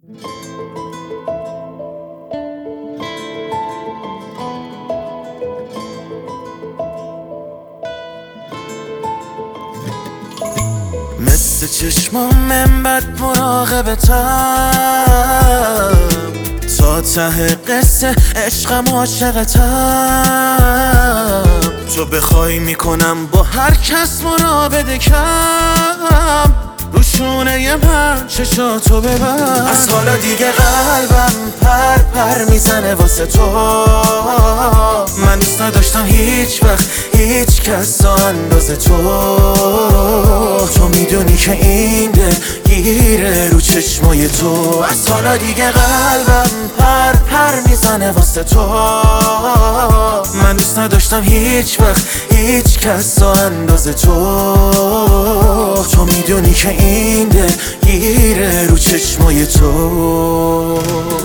مثل چشمام من بد مراقبتم، تا ته قصه عشقم عاشقتم. تو بخوای میکنم با هر کس مرابطه کم، روشونه من چشاتو ببر. از حالا دیگه قلبم پر پر میزنه واسه تو. من دوست نداشتم هیچ وقت هیچ کس اندازه تو. تو میدونی که این دل گیره رو چشمای تو. از حالا دیگه قلبم پر پر میزنه واسه تو. من دوست نداشتم هیچ وقت هیچ کس اندازه تو. تو میدونی که این دل گیره رو چشمای تو.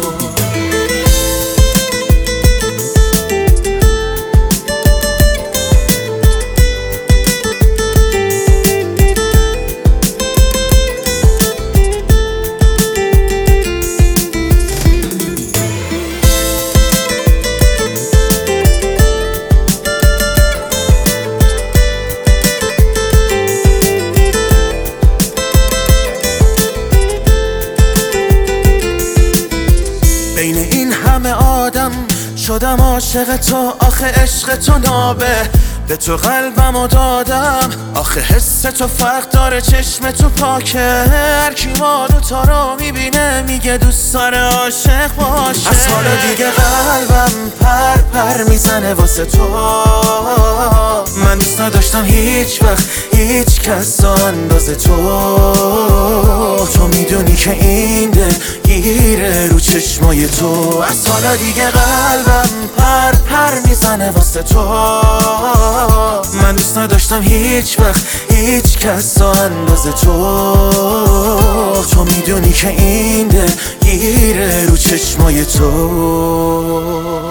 بین این همه آدم شدم عاشق تو. آخه عشق تو نابه، به تو قلبمو دادم. آخه حس تو فرق داره، چشم تو پاکه. هر کی ما دوتا رو میبینه میگه دوست داره عاشق باشه. از حالا دیگه قلبم پر پر میزنه واسه تو. من دوست نداشتم هیچ وقت هیچ کس اندازه تو. تو میدونی که این دل گیره رو چشمای تو. از حالا دیگه قلبم پر پر میزنه واسه تو. من دوست نداشتم هیچ وقت هیچ کس اندازه تو. تو میدونی که این دل گیره رو چشمای تو.